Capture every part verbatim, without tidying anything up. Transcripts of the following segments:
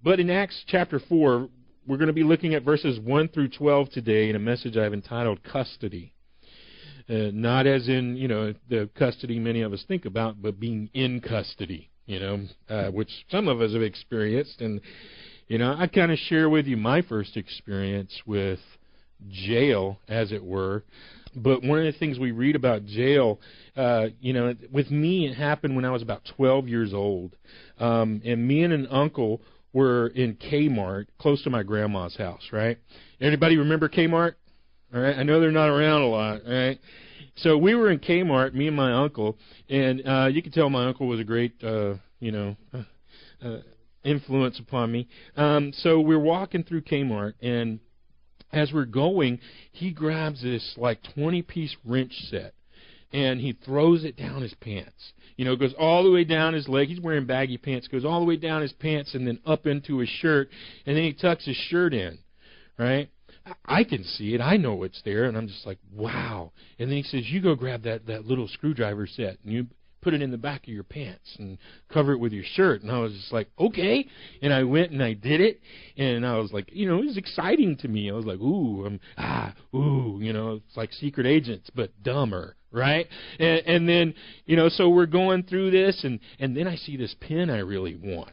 But in Acts chapter four, we're going to be looking at verses one through twelve today in a message I've entitled Custody. Uh, not as in, you know, the custody many of us think about, but being in custody, you know, uh, which some of us have experienced. And, you know, I kind of share with you my first experience with jail, as it were. But one of the things we read about jail, uh, you know, with me, it happened when I was about twelve years old. Um, and me and an uncle were in Kmart, close to my grandma's house, right? Anybody remember Kmart? All right, I know they're not around a lot, all right? So we were in Kmart, me and my uncle, and uh, you can tell my uncle was a great, uh, you know, uh, uh, influence upon me. Um, so we're walking through Kmart, and as we're going, he grabs this like twenty-piece wrench set, and he throws it down his pants. You know, it goes all the way down his leg. He's wearing baggy pants. Goes all the way down his pants and then up into his shirt, and then he tucks his shirt in, right? I can see it. I know it's there, and I'm just like, wow. And then he says, you go grab that, that little screwdriver set, and you put it in the back of your pants and cover it with your shirt. And I was just like, okay. And I went and I did it, and I was like, you know, it was exciting to me. I was like, ooh, I'm, ah, ooh, you know, it's like Secret Agents, but dumber, right? And, and then, you know, so we're going through this, and, and then I see this pen I really want,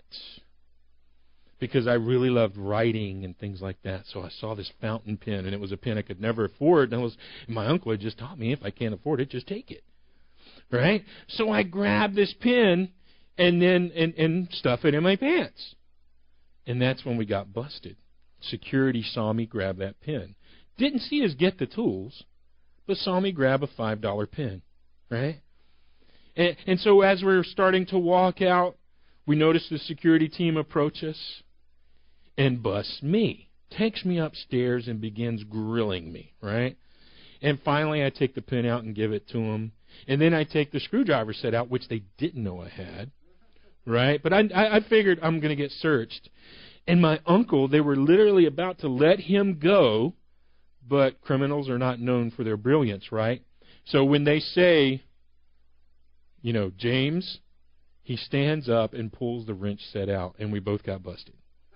because I really loved writing and things like that. So I saw this fountain pen, and it was a pen I could never afford. And, I was, and my uncle had just taught me, if I can't afford it, just take it. Right? So I grabbed this pen and then and, and stuff it in my pants. And that's when we got busted. Security saw me grab that pen. Didn't see us get the tools, but saw me grab a five dollar pen. Right? And, and so as we're starting to walk out, we notice the security team approach us and busts me, takes me upstairs and begins grilling me, right? And finally I take the pen out and give it to him. And then I take the screwdriver set out, which they didn't know I had, right? But I, I, I figured I'm going to get searched. And my uncle, they were literally about to let him go, but criminals are not known for their brilliance, right? So when they say, you know, James, he stands up and pulls the wrench set out, and we both got busted.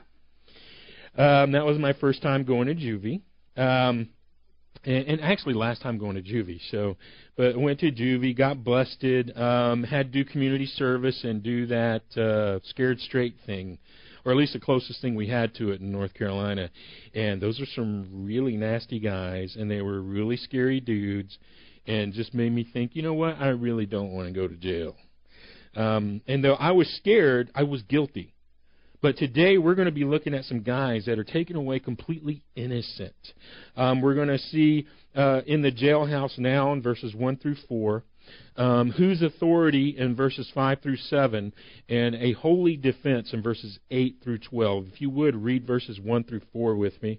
Um, that was my first time going to juvie. Um, and, and actually last time going to juvie. So, but went to juvie, got busted, um, had to do community service and do that uh, scared straight thing, or at least the closest thing we had to it in North Carolina. And those are some really nasty guys, and they were really scary dudes, and just made me think, you know what, I really don't want to go to jail. Um, and though I was scared, I was guilty. But today we're going to be looking at some guys that are taken away completely innocent. Um, we're going to see uh, in the jailhouse now in verses one through four, um, whose authority in verses five through seven, and a holy defense in verses eight through twelve. If you would, read verses one through four with me.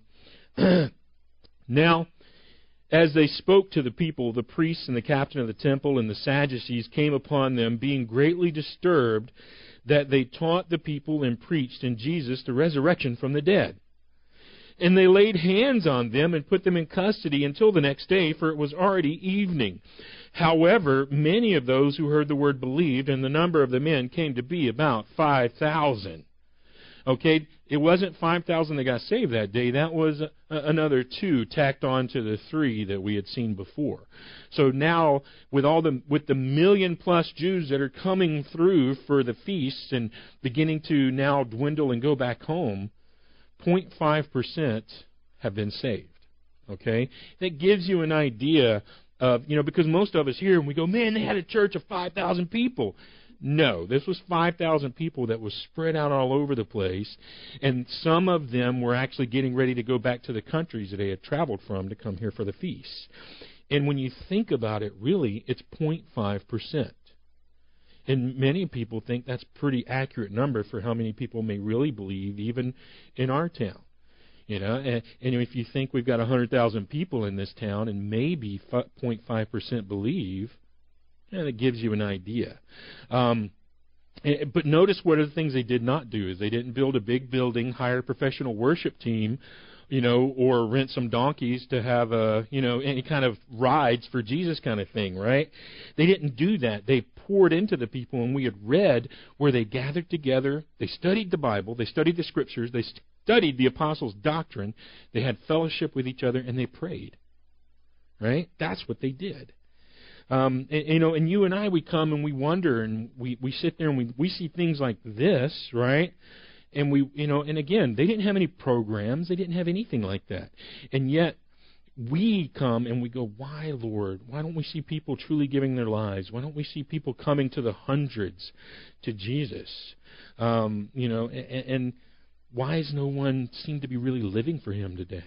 Now, as they spoke to the people, the priests and the captain of the temple and the Sadducees came upon them, being greatly disturbed that they taught the people and preached in Jesus the resurrection from the dead. And they laid hands on them and put them in custody until the next day, for it was already evening. However, many of those who heard the word believed, and the number of the men came to be about five thousand. Okay, it wasn't five thousand that got saved that day. That was a, another two tacked on to the three that we had seen before. So now, with all the with the million plus Jews that are coming through for the feasts and beginning to now dwindle and go back home, zero point five percent have been saved. Okay, that gives you an idea of, you know, because most of us here and we go, man, they had a church of five thousand people. No, this was five thousand people that was spread out all over the place, and some of them were actually getting ready to go back to the countries that they had traveled from to come here for the feasts. And when you think about it, really, it's zero point five percent. And many people think that's a pretty accurate number for how many people may really believe, even in our town. You know, and, and if you think we've got one hundred thousand people in this town and maybe zero point five percent believe, yeah, that gives you an idea. Um, but notice what are the things they did not do is they didn't build a big building, hire a professional worship team, you know, or rent some donkeys to have a, you know, any kind of rides for Jesus kind of thing, right? They didn't do that. They poured into the people, and we had read where they gathered together, they studied the Bible, they studied the Scriptures, they studied the apostles' doctrine, they had fellowship with each other, and they prayed. Right? That's what they did. Um, and, you know, and you and I, we come and we wonder, and we, we sit there and we, we see things like this, right? And we, you know, and again, they didn't have any programs, they didn't have anything like that. And yet, we come and we go, why, Lord? Why don't we see people truly giving their lives? Why don't we see people coming to the hundreds to Jesus? Um, you know, and, and why does no one seem to be really living for Him today?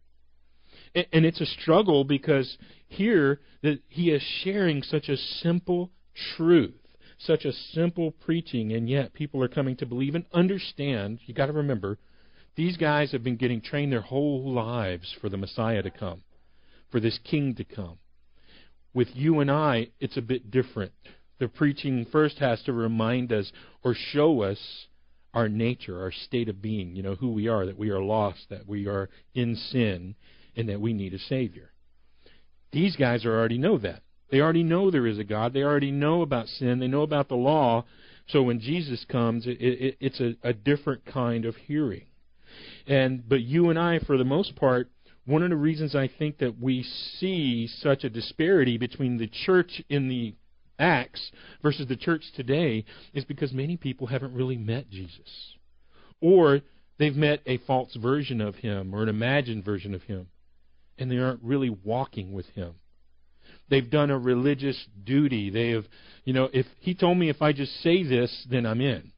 And, and it's a struggle because here that He is sharing such a simple truth, such a simple preaching, and yet people are coming to believe and understand. You got to remember, these guys have been getting trained their whole lives for the Messiah to come, for this King to come. With you and I, it's a bit different. The preaching first has to remind us or show us our nature, our state of being, you know, who we are, that we are lost, that we are in sin, and that we need a Savior. These guys already know that. They already know there is a God. They already know about sin. They know about the law. So when Jesus comes, it, it, it's a, a different kind of hearing. And but you and I, for the most part, one of the reasons I think that we see such a disparity between the church in the Acts versus the church today is because many people haven't really met Jesus. Or they've met a false version of Him or an imagined version of Him, and they aren't really walking with Him. They've done a religious duty. They have, you know, if He told me if I just say this, then I'm in.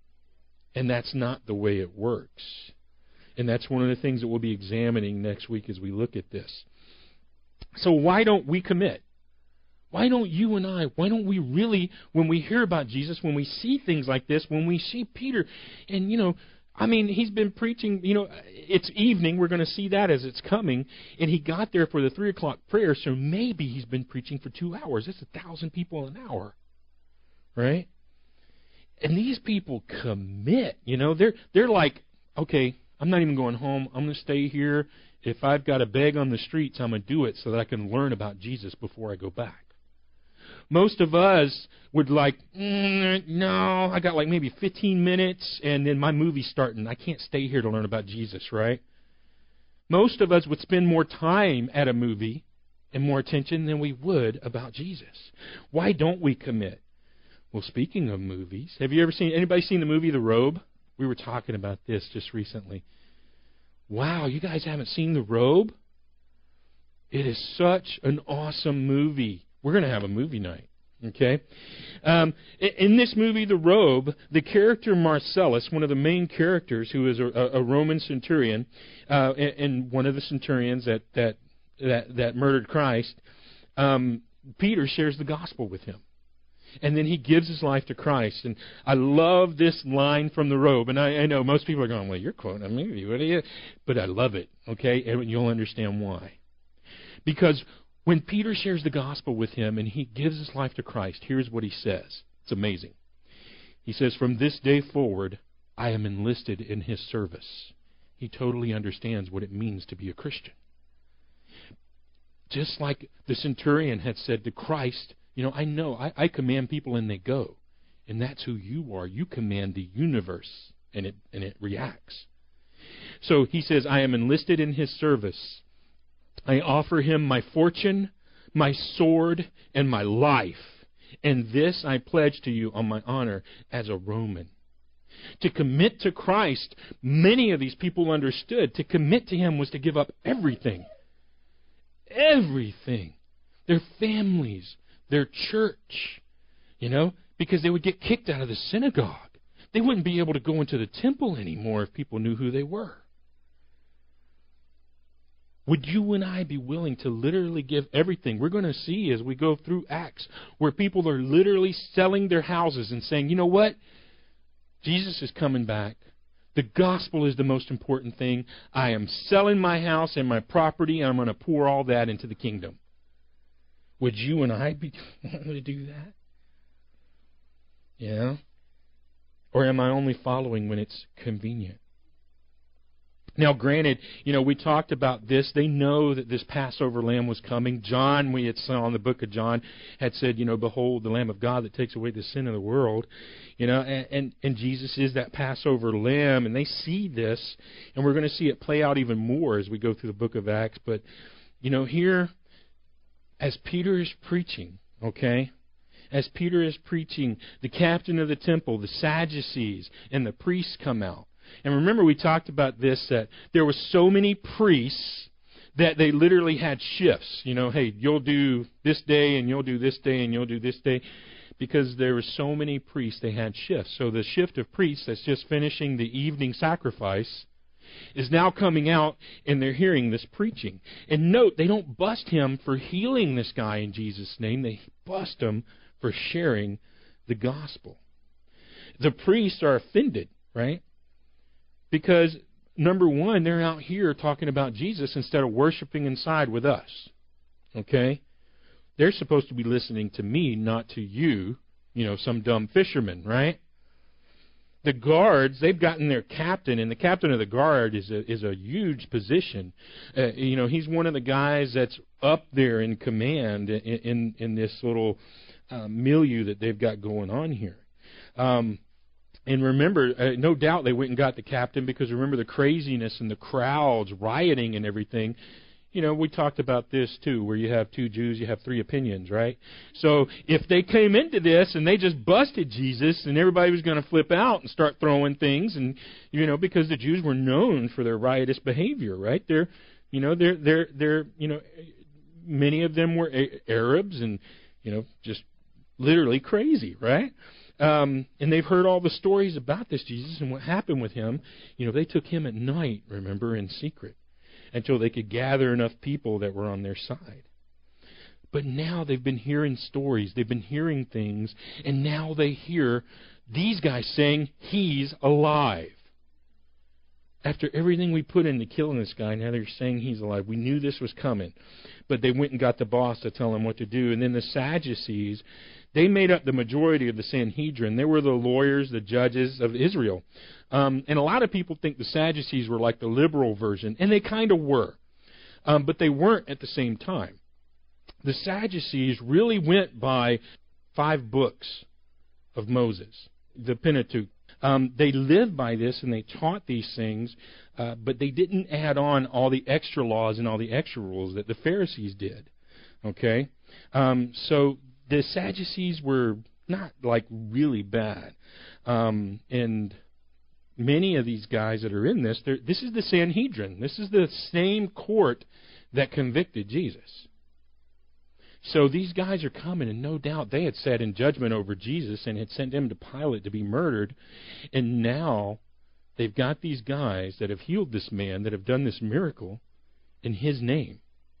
And that's not the way it works. And that's one of the things that we'll be examining next week as we look at this. So why don't we commit? Why don't you and I, why don't we really, when we hear about Jesus, when we see things like this, when we see Peter, and, you know, I mean, he's been preaching, you know, it's evening, we're going to see that as it's coming, and he got there for the three o'clock prayer, so maybe he's been preaching for two hours. That's a thousand people an hour, right? And these people commit, you know, they're they're like, okay, I'm not even going home. I'm going to stay here. If I've got to beg on the streets, I'm going to do it so that I can learn about Jesus before I go back. Most of us would like, mm, no, I got like maybe fifteen minutes, and then my movie's starting. I can't stay here to learn about Jesus, right? Most of us would spend more time at a movie and more attention than we would about Jesus. Why don't we commit? Well, speaking of movies, have you ever seen, anybody seen the movie The Robe? We were talking about this just recently. Wow, you guys haven't seen The Robe? It is such an awesome movie. We're going to have a movie night, okay? Um, in this movie, The Robe, the character Marcellus, one of the main characters, who is a, a Roman centurion, uh, and one of the centurions that that that, that murdered Christ, um, Peter shares the gospel with him. And then he gives his life to Christ. And I love this line from The Robe. And I, I know most people are going, well, you're quoting a movie. What are you? But I love it, okay? And you'll understand why. Because when Peter shares the gospel with him and he gives his life to Christ, here's what he says. It's amazing. He says, from this day forward, I am enlisted in His service. He totally understands what it means to be a Christian. Just like the centurion had said to Christ, you know, I know, I, I command people and they go. And that's who you are. You command the universe, and it and it reacts. So he says, I am enlisted in His service. I offer Him my fortune, my sword, and my life. And this I pledge to you on my honor as a Roman. To commit to Christ, many of these people understood. To commit to Him was to give up everything. Everything. Their families, their church, you know, because they would get kicked out of the synagogue. They wouldn't be able to go into the temple anymore if people knew who they were. Would you and I be willing to literally give everything? We're going to see as we go through Acts where people are literally selling their houses and saying, you know what? Jesus is coming back. The gospel is the most important thing. I am selling my house and my property, and I'm going to pour all that into the kingdom. Would you and I be wanting to do that? Yeah? Or am I only following when it's convenient? Now, granted, you know, we talked about this. They know that this Passover lamb was coming. John, we had saw in the book of John, had said, you know, behold, the Lamb of God that takes away the sin of the world. You know, and, and, and Jesus is that Passover lamb, and they see this, and we're going to see it play out even more as we go through the book of Acts. But, you know, here, as Peter is preaching, okay, as Peter is preaching, the captain of the temple, the Sadducees, and the priests come out. And remember, we talked about this, that there were so many priests that they literally had shifts. You know, hey, you'll do this day, and you'll do this day, and you'll do this day. Because there were so many priests, they had shifts. So the shift of priests that's just finishing the evening sacrifice is now coming out, and they're hearing this preaching. And note, they don't bust him for healing this guy in Jesus' name. They bust him for sharing the gospel. The priests are offended, right? Because, number one, they're out here talking about Jesus instead of worshiping inside with us. Okay? They're supposed to be listening to me, not to you, you know, some dumb fisherman, right? The guards, they've gotten their captain, and the captain of the guard is a, is a huge position. Uh, you know, he's one of the guys that's up there in command in, in, in this little uh, milieu that they've got going on here. Um And remember, uh, no doubt they went and got the captain, because remember the craziness and the crowds rioting and everything. You know, we talked about this too, where you have two Jews, you have three opinions, right? So if they came into this and they just busted Jesus, and everybody was going to flip out and start throwing things, and you know, because the Jews were known for their riotous behavior, right? They're, you know, they're they're they're you know, many of them were Arabs, and you know, just literally crazy, right? Um, and they've heard all the stories about this Jesus and what happened with him. You know, they took him at night, remember, in secret, until they could gather enough people that were on their side. But now they've been hearing stories, they've been hearing things, and now they hear these guys saying he's alive. After everything we put into killing this guy, now they're saying he's alive. We knew this was coming. But they went and got the boss to tell them what to do. And then the Sadducees, they made up the majority of the Sanhedrin. They were the lawyers, the judges of Israel. Um, and a lot of people think the Sadducees were like the liberal version, and they kind of were. Um, but they weren't at the same time. The Sadducees really went by five books of Moses, the Pentateuch. Um, they lived by this, and they taught these things, uh, but they didn't add on all the extra laws and all the extra rules that the Pharisees did. Okay? Um, so the Sadducees were not like really bad. Um, and many of these guys that are in this, this is the Sanhedrin. This is the same court that convicted Jesus. So these guys are coming, and no doubt they had sat in judgment over Jesus and had sent him to Pilate to be murdered. And now they've got these guys that have healed this man, that have done this miracle in his name.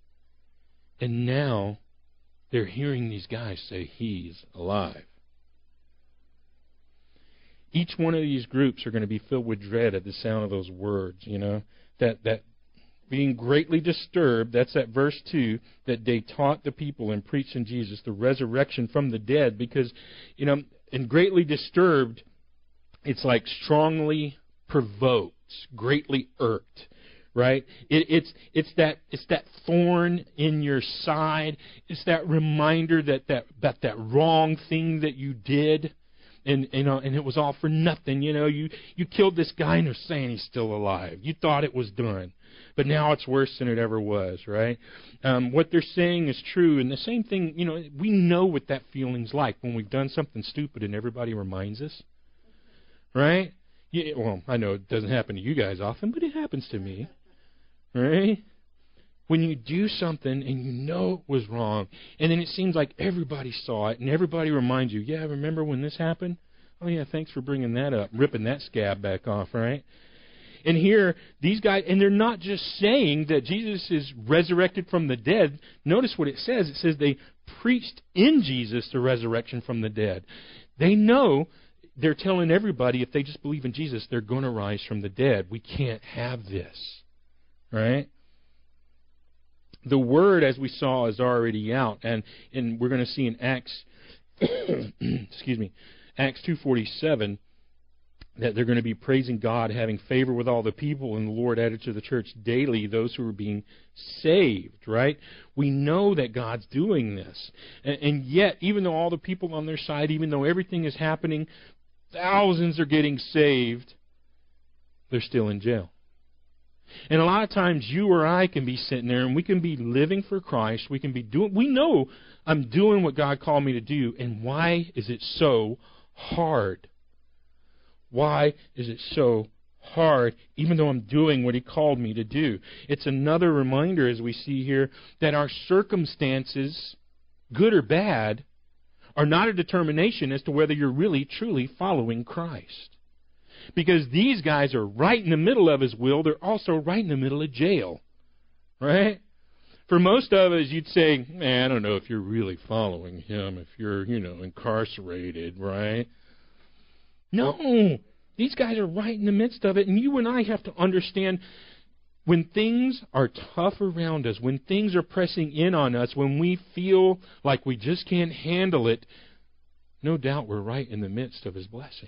And now they're hearing these guys say he's alive. Each one of these groups are going to be filled with dread at the sound of those words, you know, that that being greatly disturbed, that's that verse two, that they taught the people and preached in Jesus the resurrection from the dead, because, you know, and greatly disturbed, it's like strongly provoked, greatly irked, right? It, it's it's that it's that thorn in your side. It's that reminder that that that, that wrong thing that you did, and you know, and it was all for nothing. You know, you you killed this guy, and they're saying he's still alive. You thought it was done, but now it's worse than it ever was, right? Um, what they're saying is true, and the same thing, you know, we know what that feeling's like when we've done something stupid and everybody reminds us, right? Yeah, well, I know it doesn't happen to you guys often, but it happens to me, right? When you do something and you know it was wrong, and then it seems like everybody saw it, and everybody reminds you, yeah, remember when this happened? Oh, yeah, thanks for bringing that up, ripping that scab back off, right? And here, these guys, and they're not just saying that Jesus is resurrected from the dead. Notice what it says. It says they preached in Jesus the resurrection from the dead. They know, they're telling everybody, if they just believe in Jesus, they're going to rise from the dead. We can't have this, right? The word, as we saw, is already out, and, and we're going to see in Acts, excuse me, Acts two forty-seven, that they're going to be praising God, having favor with all the people, and the Lord added to the church daily those who are being saved, right? We know that God's doing this. And, and yet, even though all the people on their side, even though everything is happening, thousands are getting saved, they're still in jail. And a lot of times you or I can be sitting there and we can be living for Christ. We can be doing, we know I'm doing what God called me to do. And why is it so hard? Why is it so hard, even though I'm doing what He called me to do? It's another reminder, as we see here, that our circumstances, good or bad, are not a determination as to whether you're really, truly following Christ. Because these guys are right in the middle of His will. They're also right in the middle of jail. Right? For most of us, you'd say, man, I don't know if you're really following Him, if you're, you know, incarcerated, right? No, these guys are right in the midst of it, and you and I have to understand when things are tough around us, when things are pressing in on us, when we feel like we just can't handle it, no doubt we're right in the midst of His blessing.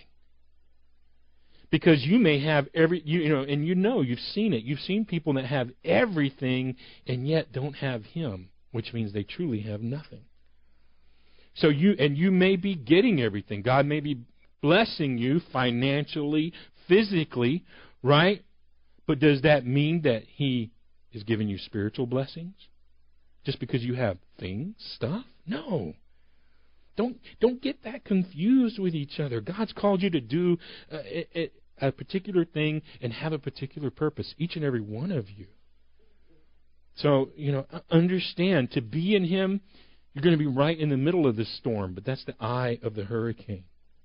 Because you may have every, you, you know, and you know, you've seen it. You've seen people that have everything and yet don't have Him, which means they truly have nothing. So you, and you may be getting everything. God may be blessing you financially, physically, right? But does that mean that He is giving you spiritual blessings? Just because you have things, stuff? No. Don't don't get that confused with each other. God's called you to do a, a, a particular thing and have a particular purpose, each and every one of you. So, you know, understand, to be in Him, you're going to be right in the middle of the storm, but that's the eye of the hurricane.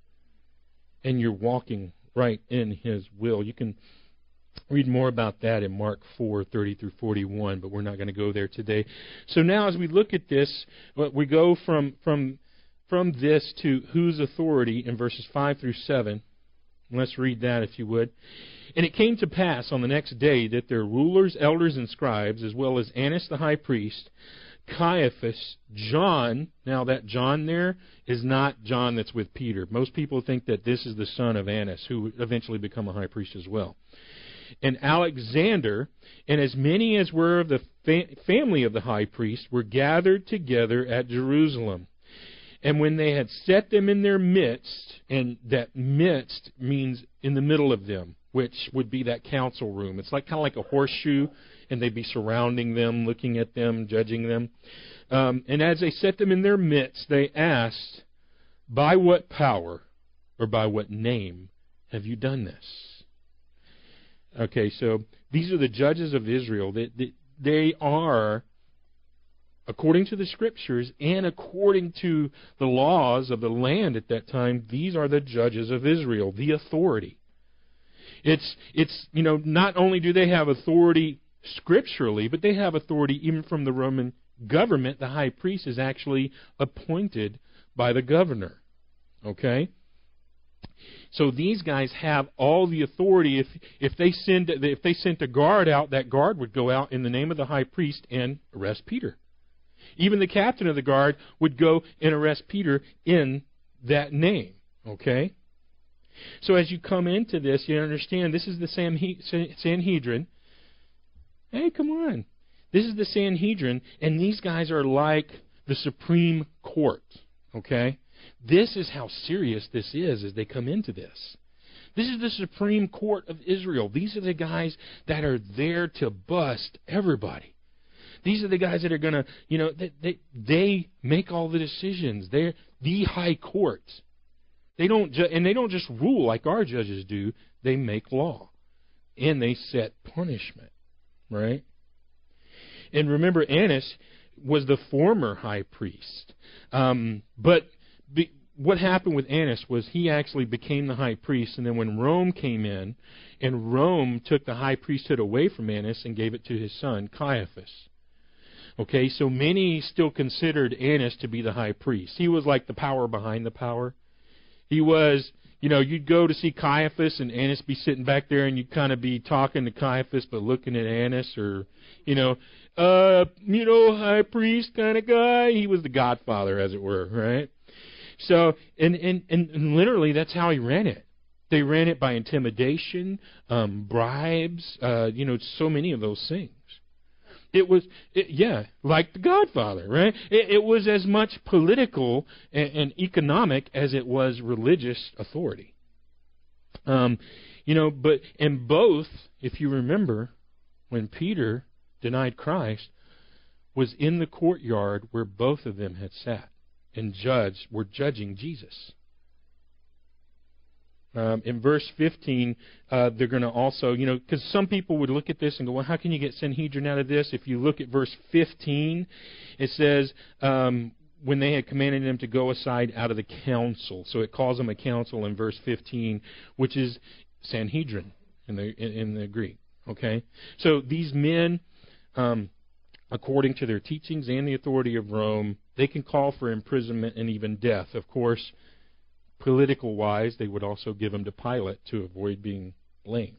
And you're walking right in His will. You can read more about that in Mark four, thirty through forty-one, but we're not going to go there today. So now as we look at this, we go from from from this to whose authority in verses five through seven. Let's read that if you would. And it came to pass on the next day that their rulers, elders, and scribes, as well as Annas the high priest, Caiaphas, John, now that John there is not John that's with Peter. Most people think that this is the son of Annas, who would eventually become a high priest as well. And Alexander, and as many as were of the fa- family of the high priest, were gathered together at Jerusalem. And when they had set them in their midst, and that midst means in the middle of them, which would be that council room. It's like kind of like a horseshoe, and they'd be surrounding them, looking at them, judging them. Um, and as they set them in their midst, they asked, by what power or by what name have you done this? Okay, so these are the judges of Israel. They, they, they are, according to the Scriptures and according to the laws of the land at that time, these are the judges of Israel, the authority. It's, it's you know, not only do they have authority scripturally, but they have authority even from the Roman government. The high priest is actually appointed by the governor. Okay? So these guys have all the authority. If if they send if they sent a guard out, that guard would go out in the name of the high priest and arrest Peter. Even the captain of the guard would go and arrest Peter in that name. Okay? So as you come into this, you understand this is the Sanhedrin. Hey, come on. This is the Sanhedrin, and these guys are like the Supreme Court. Okay? This is how serious this is as they come into this. This is the Supreme Court of Israel. These are the guys that are there to bust everybody. These are the guys that are going to, you know, they, they they make all the decisions. They're the high court. They don't ju- and they don't just rule like our judges do. They make law, and they set punishment, right? And remember, Annas was the former high priest, um, but be, what happened with Annas was he actually became the high priest, and then when Rome came in, and Rome took the high priesthood away from Annas and gave it to his son Caiaphas. Okay, so many still considered Annas to be the high priest. He was like the power behind the power. He was, you know, you'd go to see Caiaphas and Annas be sitting back there and you'd kind of be talking to Caiaphas but looking at Annas, or, you know, uh, you know, high priest kind of guy. He was the godfather, as it were, right? So, and, and, and literally that's how he ran it. They ran it by intimidation, um, bribes, uh, you know, so many of those things. It was, it, yeah, like The Godfather, right? It, it was as much political and, and economic as it was religious authority. Um, you know, but in both, if you remember, when Peter denied Christ, was in the courtyard where both of them had sat and judged, were judging Jesus. Um, in verse fifteen, uh, they're going to also, you know, because some people would look at this and go, well, how can you get Sanhedrin out of this? If you look at verse fifteen, it says, um, when they had commanded them to go aside out of the council. So it calls them a council in verse fifteen, which is Sanhedrin in the in, in the Greek. Okay? So these men, um, according to their teachings and the authority of Rome, they can call for imprisonment and even death. Of course, political-wise, they would also give them to Pilate to avoid being blamed.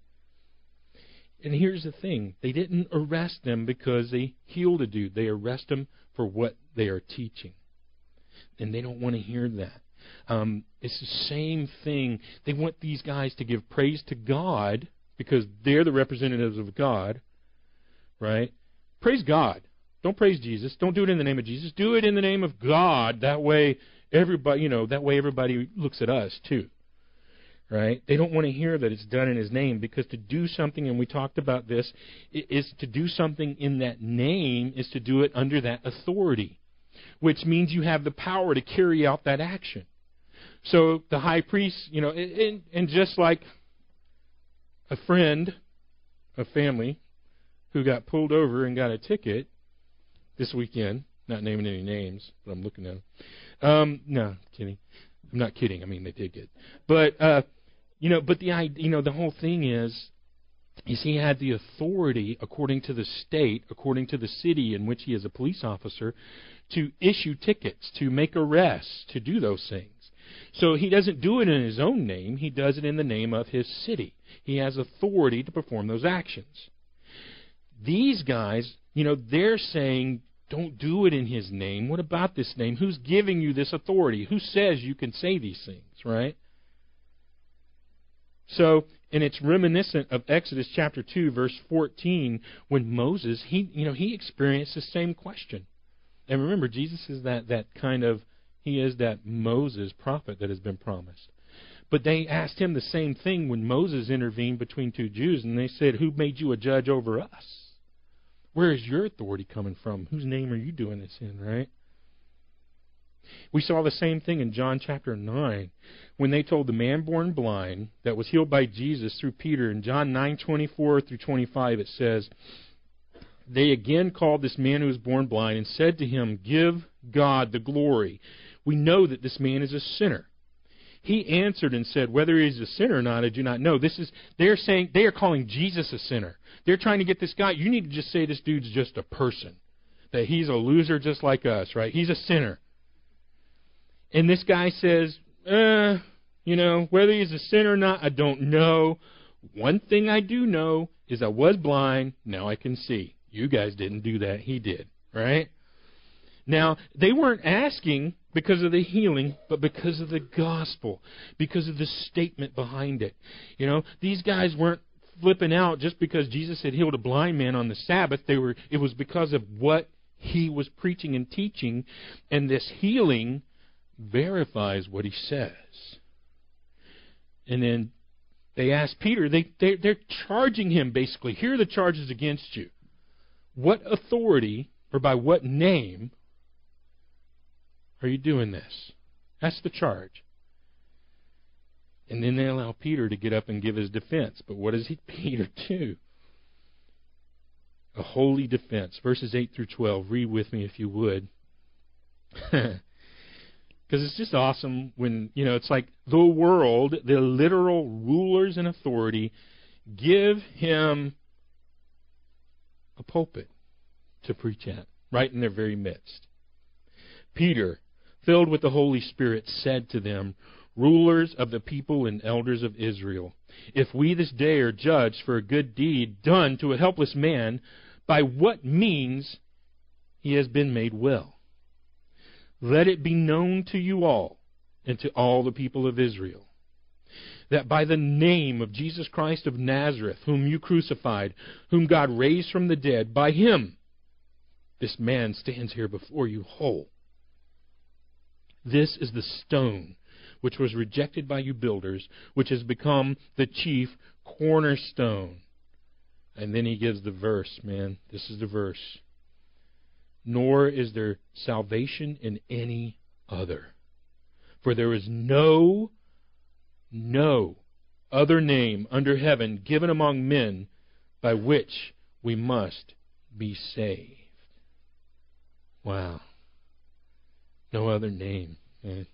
And here's the thing. They didn't arrest them because they healed a dude. They arrest them for what they are teaching. And they don't want to hear that. Um, it's the same thing. They want these guys to give praise to God because they're the representatives of God, right? Praise God. Don't praise Jesus. Don't do it in the name of Jesus. Do it in the name of God. That way, everybody, you know, that way everybody looks at us too, right? They don't want to hear that it's done in His name, because to do something, and we talked about this, is to do something in that name is to do it under that authority, which means you have the power to carry out that action. So the high priest, you know, and, and just like a friend, a family, who got pulled over and got a ticket this weekend, not naming any names, but I'm looking at them. Um, no, kidding. I'm not kidding. I mean, they did get. But, uh, you know, but the idea, you know, the whole thing is, is he had the authority, according to the state, according to the city in which he is a police officer, to issue tickets, to make arrests, to do those things. So he doesn't do it in his own name. He does it in the name of his city. He has authority to perform those actions. These guys, you know, they're saying, don't do it in His name. What about this name? Who's giving you this authority? Who says you can say these things, right? So, and it's reminiscent of Exodus chapter two, verse fourteen, when Moses, he, you know, he experienced the same question. And remember, Jesus is that, that kind of, he is that Moses prophet that has been promised. But they asked him the same thing when Moses intervened between two Jews, and they said, who made you a judge over us? Where is your authority coming from? Whose name are you doing this in, right? We saw the same thing in John chapter nine, when they told the man born blind that was healed by Jesus through Peter. In John nine twenty-four through twenty-five, it says, they again called this man who was born blind and said to him, give God the glory. We know that this man is a sinner. He answered and said, whether he is a sinner or not, I do not know. This is, they're saying, they are calling Jesus a sinner. They're trying to get this guy, you need to just say this dude's just a person. That he's a loser just like us, right? He's a sinner. And this guy says, uh, you know, whether he's a sinner or not, I don't know. One thing I do know is I was blind, now I can see. You guys didn't do that, he did, right? Now, they weren't asking because of the healing, but because of the gospel, because of the statement behind it. You know, these guys weren't flipping out just because Jesus had healed a blind man on the Sabbath. They were. It was because of what he was preaching and teaching, and this healing verifies what he says. And then they asked Peter, they, they, they're charging him basically. Here are the charges against you. What authority, or by what name, are you doing this? That's the charge. And then they allow Peter to get up and give his defense. But what does he, Peter do? A holy defense. Verses eight through twelve. Read with me if you would. Because it's just awesome when, you know, it's like the world, the literal rulers and authority, give him a pulpit to preach at, right in their very midst. Peter, filled with the Holy Spirit, said to them, rulers of the people and elders of Israel, if we this day are judged for a good deed done to a helpless man, by what means he has been made well, let it be known to you all and to all the people of Israel, that by the name of Jesus Christ of Nazareth, whom you crucified, whom God raised from the dead, by Him, this man stands here before you whole. This is the stone which was rejected by you builders, which has become the chief cornerstone. And then he gives the verse, man. This is the verse. Nor is there salvation in any other. For there is no, no other name under heaven given among men by which we must be saved. Wow. No other name, man.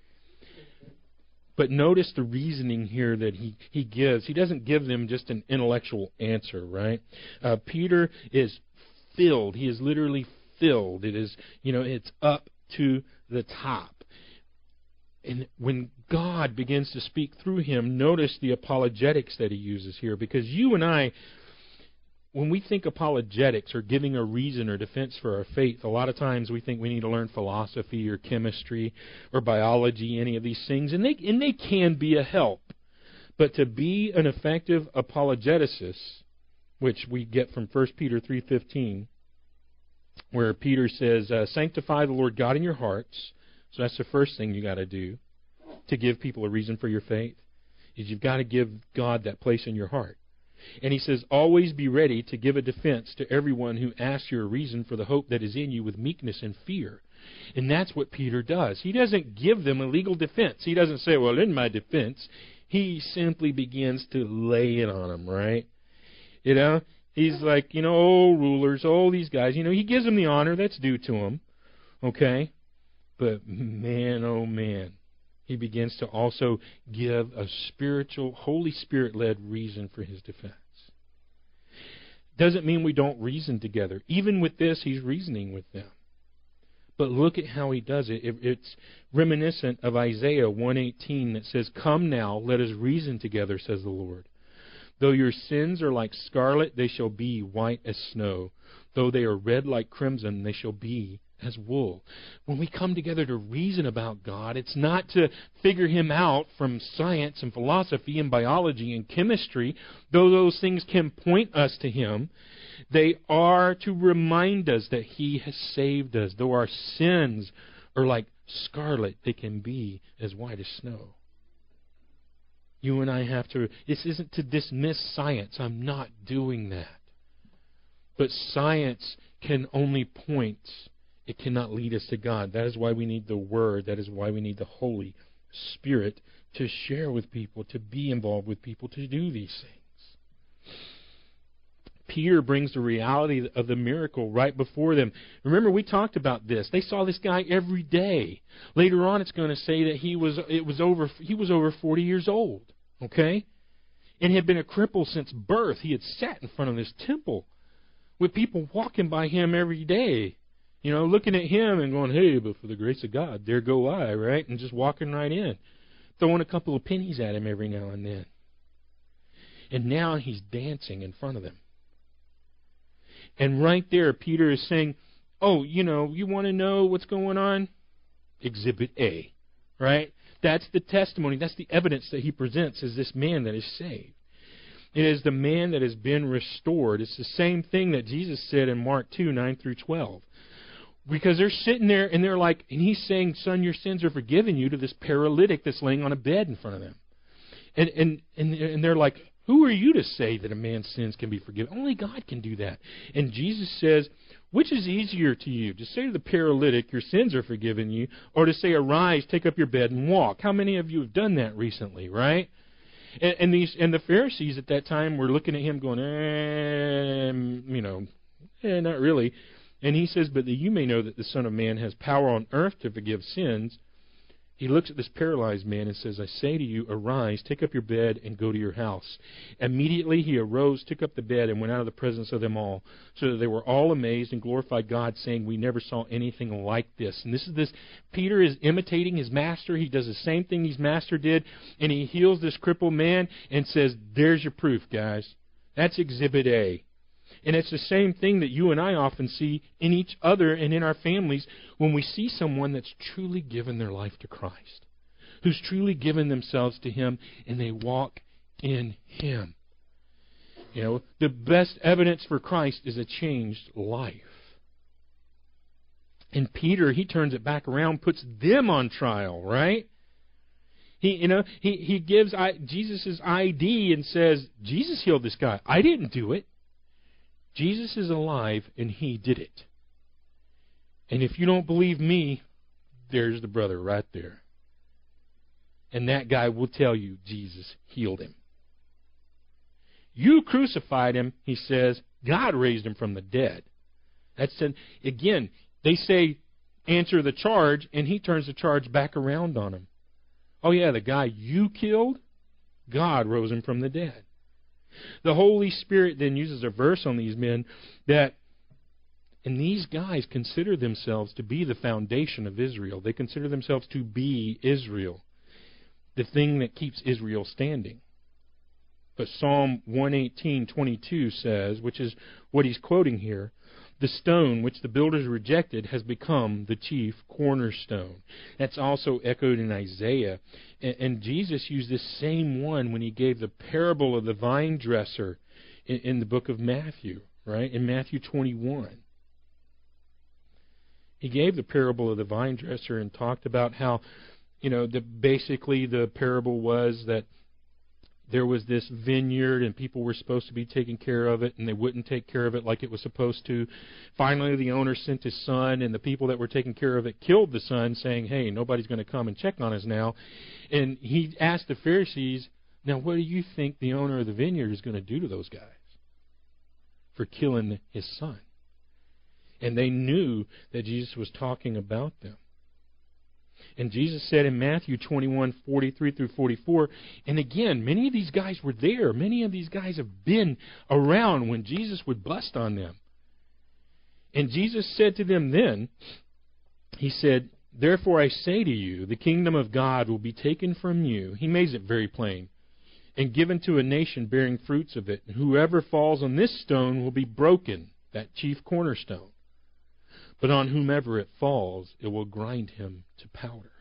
But notice the reasoning here that he, he gives. He doesn't give them just an intellectual answer, right? Uh, Peter is filled. He is literally filled. It is, you know, it's up to the top. And when God begins to speak through him, notice the apologetics that he uses here. Because you and I, when we think apologetics or giving a reason or defense for our faith, a lot of times we think we need to learn philosophy or chemistry or biology, any of these things, and they and they can be a help. But to be an effective apologeticist, which we get from First Peter three fifteen, where Peter says, uh, sanctify the Lord God in your hearts. So that's the first thing you got to do to give people a reason for your faith, is you've got to give God that place in your heart. And he says, always be ready to give a defense to everyone who asks you a reason for the hope that is in you with meekness and fear. And that's what Peter does. He doesn't give them a legal defense. He doesn't say, well, in my defense. He simply begins to lay it on them, right? You know, he's like, you know, oh, rulers, oh, these guys. You know, he gives them the honor that's due to them, okay? But man, oh, man. He begins to also give a spiritual, Holy Spirit-led reason for his defense. Doesn't mean we don't reason together. Even with this, he's reasoning with them. But look at how he does it. It's reminiscent of Isaiah one eighteen that says, come now, let us reason together, says the Lord. Though your sins are like scarlet, they shall be white as snow. Though they are red like crimson, they shall be as wool. When we come together to reason about God, it's not to figure Him out from science and philosophy and biology and chemistry, though those things can point us to Him. They are to remind us that He has saved us. Though our sins are like scarlet, they can be as white as snow. You and I have to, this isn't to dismiss science. I'm not doing that. But science can only point. It cannot lead us to God. That is why we need the Word. That is why we need the Holy Spirit to share with people, to be involved with people, to do these things. Peter brings the reality of the miracle right before them. Remember, we talked about this. They saw this guy every day. Later on, it's going to say that he was it was over he was over forty years old. Okay, and had been a cripple since birth. He had sat in front of this temple with people walking by him every day. You know, looking at him and going, hey, but for the grace of God, there go I, right? And just walking right in. Throwing a couple of pennies at him every now and then. And now he's dancing in front of them. And right there, Peter is saying, oh, you know, you want to know what's going on? Exhibit A, right? That's the testimony. That's the evidence that he presents as this man that is saved. It is the man that has been restored. It's the same thing that Jesus said in Mark two, nine through twelve. Because they're sitting there and they're like, and he's saying, son, your sins are forgiven you, to this paralytic that's laying on a bed in front of them. And and and, and they're like, who are you to say that a man's sins can be forgiven? Only God can do that. And Jesus says, which is easier to you, to say to the paralytic, your sins are forgiven you, or to say, arise, take up your bed and walk? How many of you have done that recently, right? And, and these and the Pharisees at that time were looking at him going, eh, you know, eh, not really. And he says, but that you may know that the Son of Man has power on earth to forgive sins. He looks at this paralyzed man and says, I say to you, arise, take up your bed, and go to your house. Immediately he arose, took up the bed, and went out of the presence of them all, so that they were all amazed and glorified God, saying, we never saw anything like this. And this is this, Peter is imitating his master. He does the same thing his master did, and he heals this crippled man and says, there's your proof, guys. That's Exhibit A. And it's the same thing that you and I often see in each other and in our families when we see someone that's truly given their life to Christ, who's truly given themselves to Him, and they walk in Him. You know, the best evidence for Christ is a changed life. And Peter, he turns it back around, puts them on trial, right? He, you know, he, he gives I, Jesus' I D and says, Jesus healed this guy. I didn't do it. Jesus is alive, and He did it. And if you don't believe me, there's the brother right there. And that guy will tell you Jesus healed him. You crucified Him, he says. God raised Him from the dead. That's an, again, they say, answer the charge, and he turns the charge back around on him. Oh yeah, the guy you killed, God rose him from the dead. The Holy Spirit then uses a verse on these men that, and these guys consider themselves to be the foundation of Israel. They consider themselves to be Israel, the thing that keeps Israel standing. But Psalm one eighteen twenty-two says, which is what he's quoting here, the stone which the builders rejected has become the chief cornerstone. That's also echoed in Isaiah. And, and Jesus used this same one when He gave the parable of the vine dresser in, in the book of Matthew, right? In Matthew twenty-one. He gave the parable of the vine dresser and talked about how, you know, the, basically the parable was that there was this vineyard and people were supposed to be taking care of it, and they wouldn't take care of it like it was supposed to. Finally, the owner sent his son, and the people that were taking care of it killed the son, saying, hey, nobody's going to come and check on us now. And he asked the Pharisees, now what do you think the owner of the vineyard is going to do to those guys for killing his son? And they knew that Jesus was talking about them. And Jesus said in Matthew twenty-one, forty-three through forty-four, and again, many of these guys were there. Many of these guys have been around when Jesus would bust on them. And Jesus said to them then, He said, therefore I say to you, the kingdom of God will be taken from you. He makes it very plain. And given to a nation bearing fruits of it. And whoever falls on this stone will be broken, that chief cornerstone. But on whomever it falls, it will grind him to powder.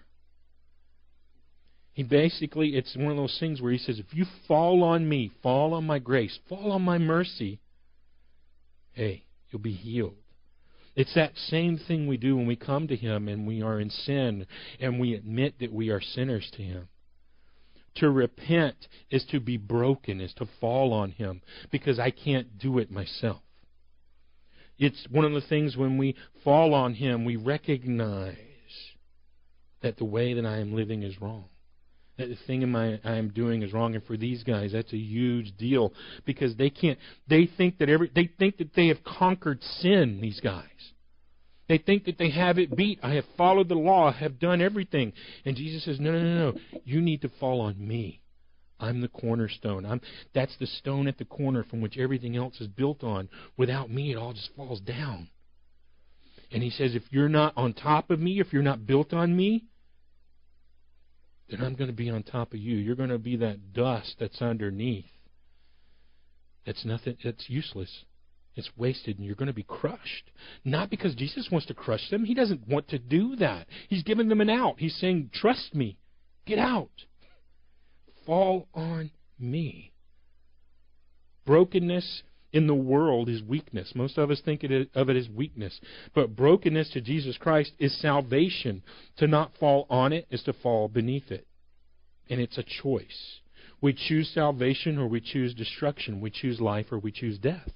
He basically, it's one of those things where He says, if you fall on me, fall on my grace, fall on my mercy, hey, you'll be healed. It's that same thing we do when we come to Him and we are in sin and we admit that we are sinners to Him. To repent is to be broken, is to fall on Him, because I can't do it myself. It's one of the things when we fall on Him, we recognize that the way that I am living is wrong. That the thing in my, I am doing is wrong. And for these guys, that's a huge deal, because they can't, they think that every, they think that they have conquered sin, these guys. They think that they have it beat. I have followed the law, I have done everything. And Jesus says, no, no, no, no. You need to fall on me. I'm the cornerstone. I'm, that's the stone at the corner from which everything else is built on. Without me, it all just falls down. And He says, if you're not on top of me, if you're not built on me, then I'm going to be on top of you. You're going to be that dust that's underneath. That's nothing. That's useless. It's wasted, and you're going to be crushed. Not because Jesus wants to crush them. He doesn't want to do that. He's giving them an out. He's saying, trust me. Get out. Fall on me. Brokenness in the world is weakness. Most of us think of it as weakness. But brokenness to Jesus Christ is salvation. To not fall on it is to fall beneath it. And it's a choice. We choose salvation or we choose destruction. We choose life or we choose death.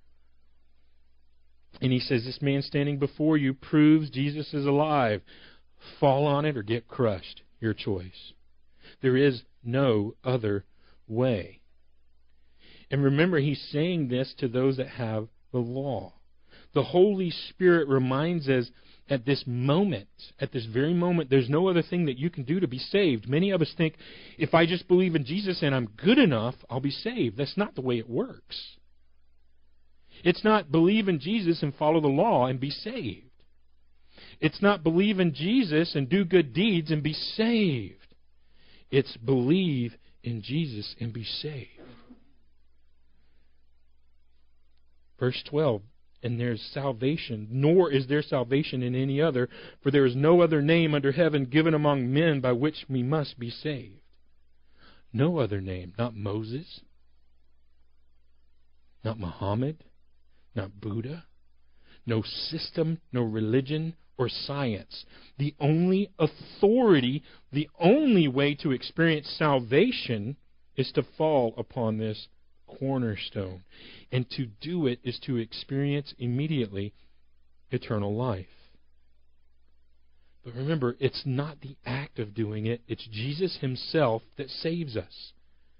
And He says, this man standing before you proves Jesus is alive. Fall on it or get crushed. Your choice. There is no other way. And remember, He's saying this to those that have the law. The Holy Spirit reminds us at this moment, at this very moment, there's no other thing that you can do to be saved. Many of us think, if I just believe in Jesus and I'm good enough, I'll be saved. That's not the way it works. It's not believe in Jesus and follow the law and be saved. It's not believe in Jesus and do good deeds and be saved. It's believe in Jesus and be saved. Verse twelve, and there's salvation, nor is there salvation in any other, for there is no other name under heaven given among men by which we must be saved. No other name, not Moses, not Muhammad, not Buddha, no system, no religion or science. The only authority, the only way to experience salvation is to fall upon this cornerstone. And to do it is to experience immediately eternal life. But remember, it's not the act of doing it. It's Jesus Himself that saves us.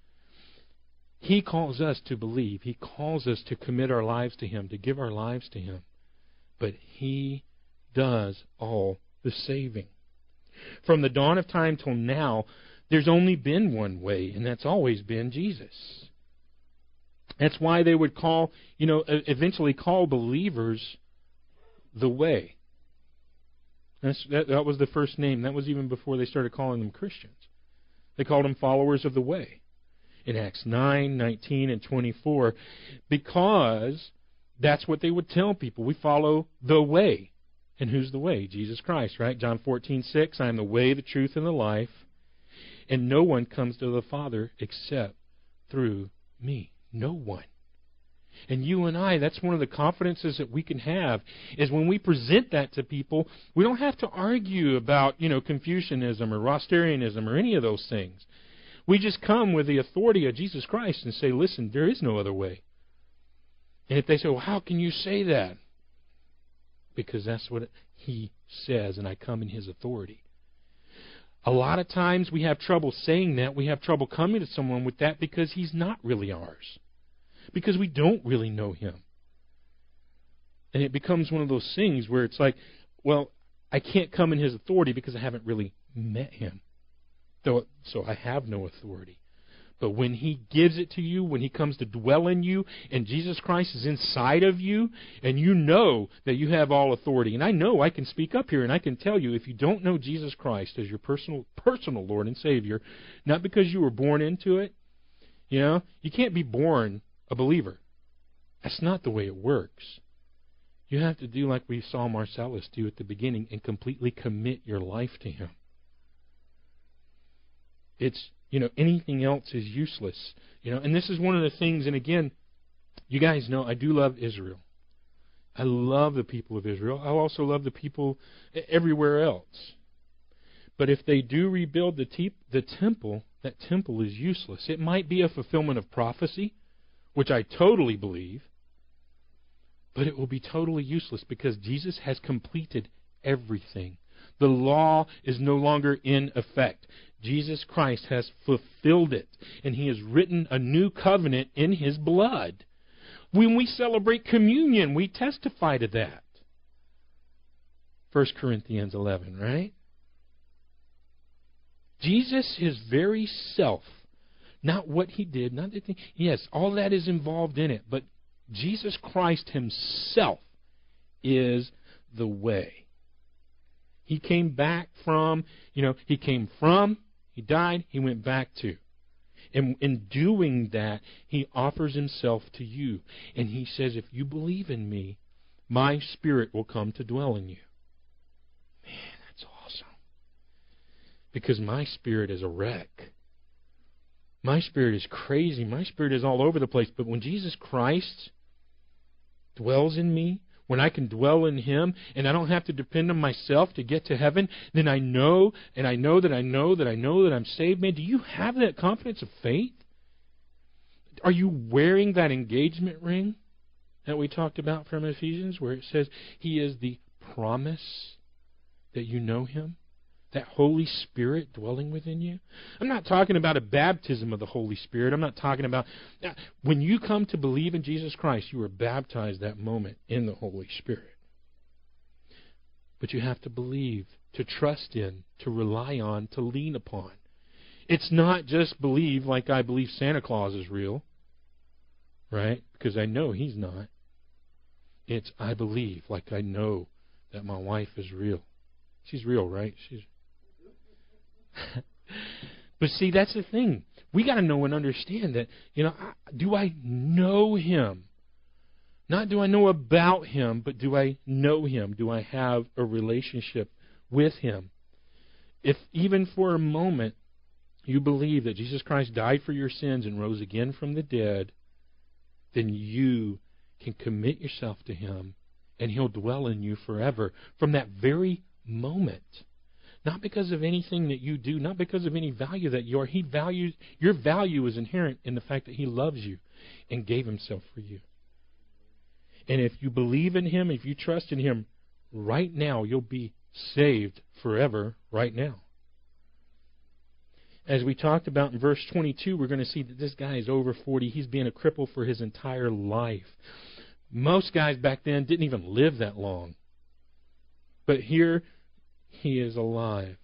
He calls us to believe. He calls us to commit our lives to Him, to give our lives to Him. But He does all the saving. From the dawn of time till now, there's only been one way, and that's always been Jesus. That's why they would call, you know, eventually call believers the Way. That's, that, that was the first name. That was even before they started calling them Christians. They called them followers of the Way in Acts nine, nineteen, and twenty-four, because that's what they would tell people. We follow the Way. And who's the Way? Jesus Christ, right? John fourteen six, I am the way, the truth, and the life, and no one comes to the Father except through me. No one. And you and I, that's one of the confidences that we can have, is when we present that to people, we don't have to argue about, you know, Confucianism or Rosterianism or any of those things. We just come with the authority of Jesus Christ and say, listen, there is no other way. And if they say, well, how can you say that? Because that's what He says, and I come in His authority. A lot of times we have trouble saying that. We have trouble coming to someone with that because He's not really ours. Because we don't really know Him. And it becomes one of those things where it's like, well, I can't come in His authority because I haven't really met Him. So, so I have no authority. But when He gives it to you, when He comes to dwell in you, and Jesus Christ is inside of you, and you know that you have all authority. And I know I can speak up here and I can tell you, if you don't know Jesus Christ as your personal personal Lord and Savior, not because you were born into it, you know, you can't be born a believer. That's not the way it works. You have to do like we saw Marcellus do at the beginning and completely commit your life to Him. It's, you know, anything else is useless. You know, and this is one of the things, and again, you guys know I do love Israel. I love the people of Israel. I also love the people everywhere else. But if they do rebuild the, te- the temple, that temple is useless. It might be a fulfillment of prophecy, which I totally believe, but it will be totally useless because Jesus has completed everything. The law is no longer in effect. Jesus Christ has fulfilled it, and He has written a new covenant in His blood. When we celebrate communion, we testify to that. First Corinthians eleven, right? Jesus, His very self, not what He did, not the thing. Yes, all that is involved in it, but Jesus Christ Himself is the way. He came back from, you know, He came from, He died, He went back to. And in doing that, He offers Himself to you. And He says, if you believe in Me, My Spirit will come to dwell in you. Man, that's awesome. Because my spirit is a wreck. My spirit is crazy. My spirit is all over the place. But when Jesus Christ dwells in me, when I can dwell in Him, and I don't have to depend on myself to get to heaven, then I know, and I know that I know that I know that I'm saved. Man, do you have that confidence of faith? Are you wearing that engagement ring that we talked about from Ephesians, where it says He is the promise that you know Him? That Holy Spirit dwelling within you? I'm not talking about a baptism of the Holy Spirit. I'm not talking about... When you come to believe in Jesus Christ, you are baptized that moment in the Holy Spirit. But you have to believe, to trust in, to rely on, to lean upon. It's not just believe like I believe Santa Claus is real, right? Because I know He's not. It's I believe like I know that my wife is real. She's real, right? She's... But see, that's the thing. We got to know and understand that, you know, do I know Him? Not do I know about Him, but do I know Him? Do I have a relationship with Him? If even for a moment you believe that Jesus Christ died for your sins and rose again from the dead, then you can commit yourself to Him, and He'll dwell in you forever from that very moment. Not because of anything that you do, not because of any value that you are. He values, your value is inherent in the fact that He loves you and gave Himself for you. And if you believe in Him, if you trust in Him right now, you'll be saved forever right now. As we talked about in verse twenty-two, we're going to see that this guy is over forty. He's been a cripple for his entire life. Most guys back then didn't even live that long. But here he is alive.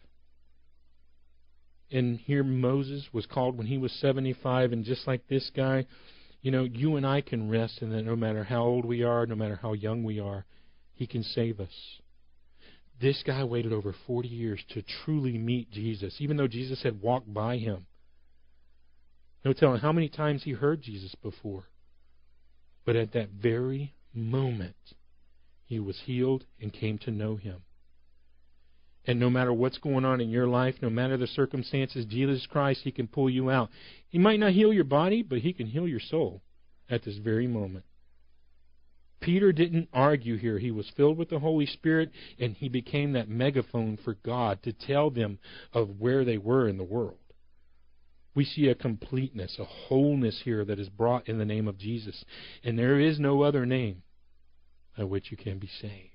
And here Moses was called when he was seventy-five, and just like this guy, you know, you and I can rest in that no matter how old we are, no matter how young we are, He can save us. This guy waited over forty years to truly meet Jesus, even though Jesus had walked by him. No telling how many times he heard Jesus before. But at that very moment, he was healed and came to know Him. And no matter what's going on in your life, no matter the circumstances, Jesus Christ, He can pull you out. He might not heal your body, but He can heal your soul at this very moment. Peter didn't argue here. He was filled with the Holy Spirit, and he became that megaphone for God to tell them of where they were in the world. We see a completeness, a wholeness here that is brought in the name of Jesus. And there is no other name by which you can be saved.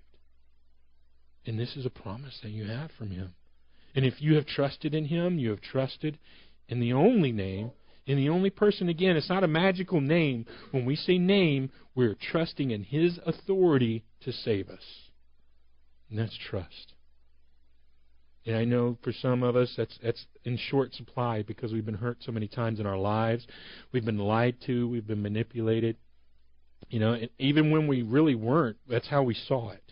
And this is a promise that you have from Him. And if you have trusted in Him, you have trusted in the only name, in the only person. Again, it's not a magical name. When we say name, we're trusting in His authority to save us. And that's trust. And I know for some of us that's that's in short supply because we've been hurt so many times in our lives. We've been lied to. We've been manipulated. You know, and even when we really weren't, that's how we saw it.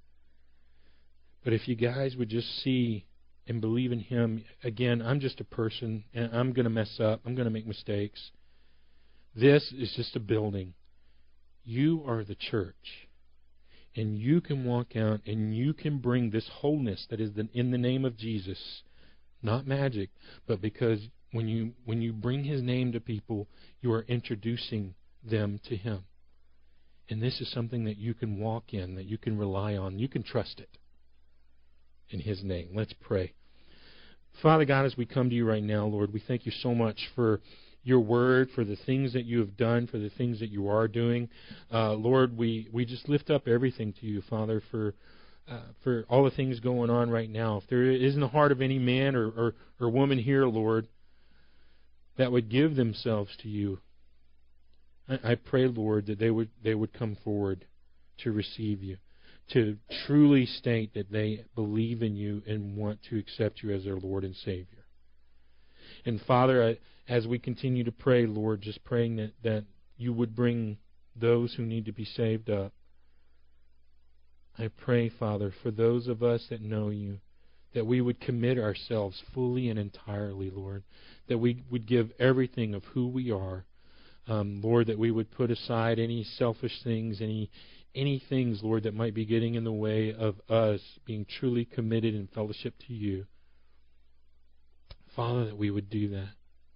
But if you guys would just see and believe in Him, again, I'm just a person, and I'm going to mess up. I'm going to make mistakes. This is just a building. You are the church. And you can walk out and you can bring this wholeness that is in the name of Jesus. Not magic, but because when you when you bring His name to people, you are introducing them to Him. And this is something that you can walk in, that you can rely on. You can trust it. In His name. Let's pray. Father God, as we come to You right now, Lord, we thank You so much for Your word, for the things that You have done, for the things that You are doing. Uh, Lord, we, we just lift up everything to You, Father, for uh, for all the things going on right now. If there is in the heart of any man or, or, or woman here, Lord, that would give themselves to You, I, I pray, Lord, that they would they would come forward to receive You, to truly state that they believe in You and want to accept You as their Lord and Savior. And Father, I, as we continue to pray, Lord, just praying that, that You would bring those who need to be saved up. I pray, Father, for those of us that know You, that we would commit ourselves fully and entirely, Lord, that we would give everything of who we are. Um, Lord, that we would put aside any selfish things, any Any things, Lord, that might be getting in the way of us being truly committed in fellowship to You. Father, that we would do that.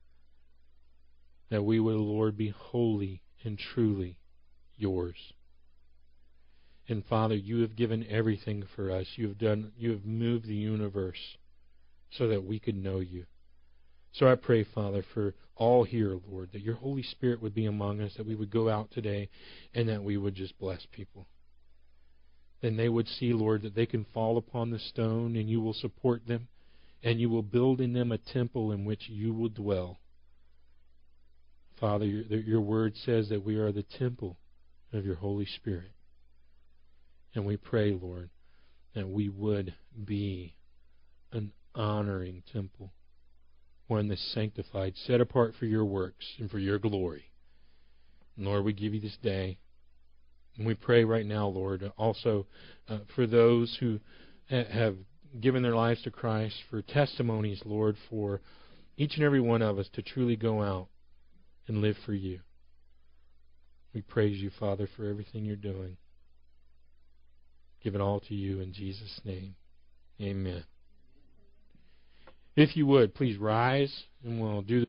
That we would, Lord, be wholly and truly Yours. And Father, You have given everything for us. You have done, You have moved the universe so that we could know You. So I pray, Father, for all here, Lord, that Your Holy Spirit would be among us, that we would go out today and that we would just bless people. Then they would see, Lord, that they can fall upon the stone and You will support them and You will build in them a temple in which You will dwell. Father, Your, your word says that we are the temple of Your Holy Spirit. And we pray, Lord, that we would be an honoring temple. One that's sanctified, set apart for Your works and for Your glory. And Lord, we give You this day. And we pray right now, Lord, also uh, for those who ha- have given their lives to Christ, for testimonies, Lord, for each and every one of us to truly go out and live for You. We praise you, Father, for everything you're doing. Give it all to you in Jesus' name. Amen. If you would, please rise, and we'll do